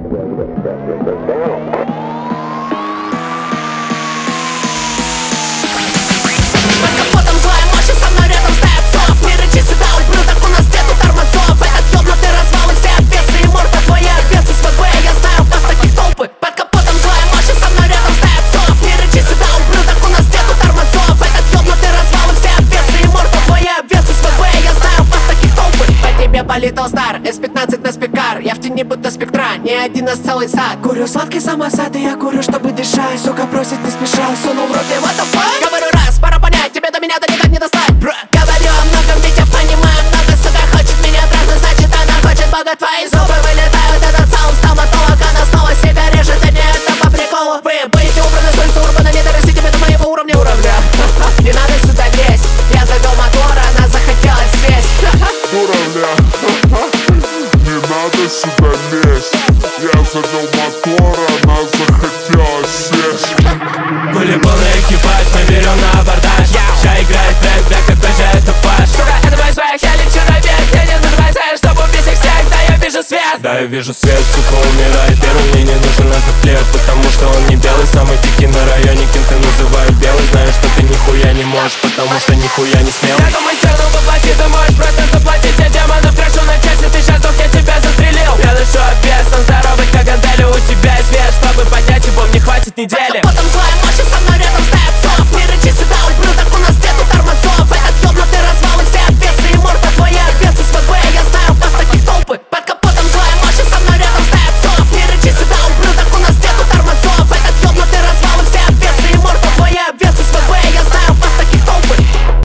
капотом злая мощь, со мной рядом стоят сов. Не рычи сюда, ублюдок, у нас нету тормозов. Этот ёбнутый развал и все ответцы, и морда твоя ответцы. СВБ, я знаю, у вас таких толпы. Под капотом злая мощь, со мной рядом стоят сов. Не рычи сюда, ублюдок, у нас нету тормозов. Этот ёбнутый развал и все ответцы, и морда твоя ответцы. СВБ, я знаю, у вас таких толпы. По тебе болит All-Star, S15 на спикар. Я в тени будто спектра, не один, а целый сад. Курю сладкий самосад, и я курю, чтобы дышать. Сука просит не спеша, сунул в рот, и what the fuck? Говорю раз, пора понять, тебе до меня-то никак не достать. Говорю о многом, ведь я понимаю много. Сука хочет меня трахнуть, значит она хочет бога. Твои зубы вылетают, этот саунд стоматолог. Она снова себя режет, и не это по приколу. Вы будете убраны с улицы урбана, не дорастите до моего уровня. Не надо сюда лезть, я завел мотор, она захотела сесть. Уровня, не надо сюда лезть. Я завел мотор, она захотела сесть. Были полный экипаж, мы берем на абордаж. Ща играет трек, бля, какой же это фаш. Сука, это мой свек, я лечу наверх. Я не называю цель, чтобы убить их всех. Да, я вижу свет. Да, я вижу свет, сука, умирает первым. Мне не нужен этот хлеб, потому что он не белый. Самый дикий на районе, кем ты называют белый. Знаю, что ты нихуя не можешь, потому что нихуя не смел. Я думаю, цену воплоти, ты можешь просто заплатить. Я демонов крашу на части, ты сейчас дух, я тебя застрелил. Я дышу обвес, он здоровый, как гантели. У тебя есть вес, чтобы поднять его, мне хватит недели. Под капотом злая мощь, со мной рядом